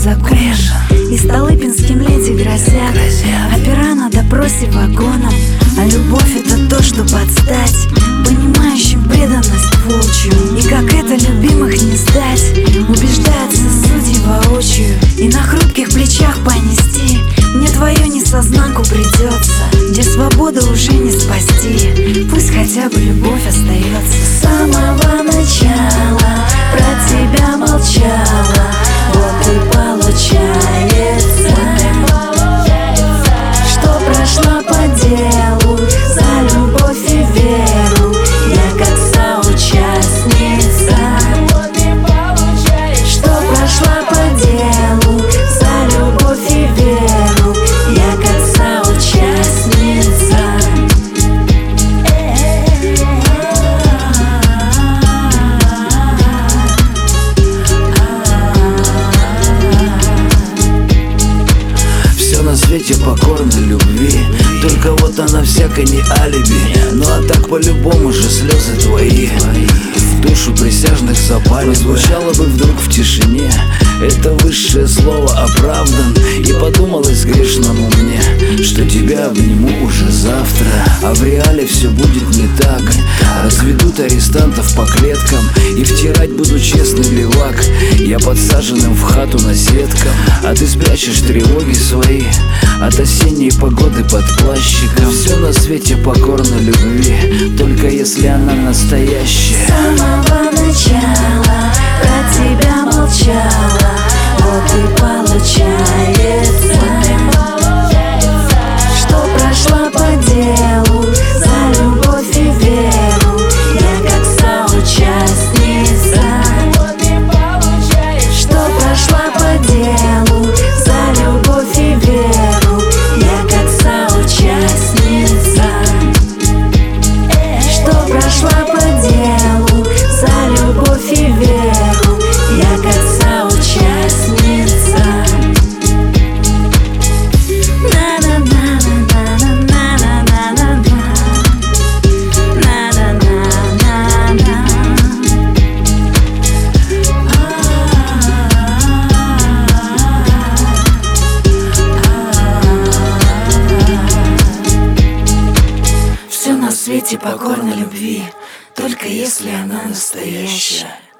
законом, и Столыпинским леди грозят опера на допросе вагоном. А любовь — это то, что подстать понимающим преданность волчью. И как это любимых не сдать, убеждаются судьи воочию. И на хрупких плечах понести мне твое несознанку придется, где свободу уже не спасти. Пусть хотя бы любовь остается. С самого начала про тебя молчала, вот и получается, что прошла по делу за любовь и веру. Я как соучастница, что прошла по делу за любовь и веру. Я как соучастница. На свете покорна любви, только вот она всяко не алиби. Ну а так по-любому же слезы твои в душу присяжных запали. Звучало бы вдруг в тишине это высшее слово «оправдан», и подумалось грешному мне, что тебя обниму уже завтра. А в реале все будет не так. Разведут арестантов по клеткам, и втирать буду честный левак я подсаженным в хату наседком. А ты спрячешь тревоги свои от осенней погоды под плащиком. Все на свете покорно любви, только если она настоящая. С самого начала про тебя молчала, вот и получается, что прошла по делу за любовь и веру. Я как соучастница, что прошла по делу за любовь и веру. Я как соучастница, что прошла по делу за любовь и веру. Я как соучастница. Все на свете покорно любви, только если она настоящая.